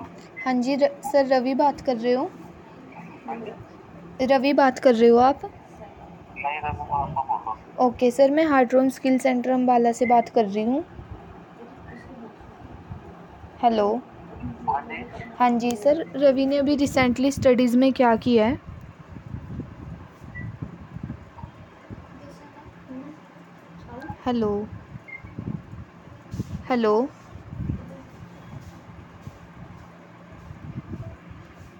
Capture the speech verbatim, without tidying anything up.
हाँ जी र, सर रवि बात कर रहे हो? हाँ जी। रवि बात कर रहे हो आप? नहीं रघु, मैं आपको बोल रहा हूँ। ओके सर, मैं हार्ड्रोम स्किल सेंटर अम्बाला से बात कर रही हूँ। हेलो। हाँ जी। हाँ जी सर, रवि ने अभी रिसेंटली स्टडीज़ में क्या किया है? हेलो। हेलो।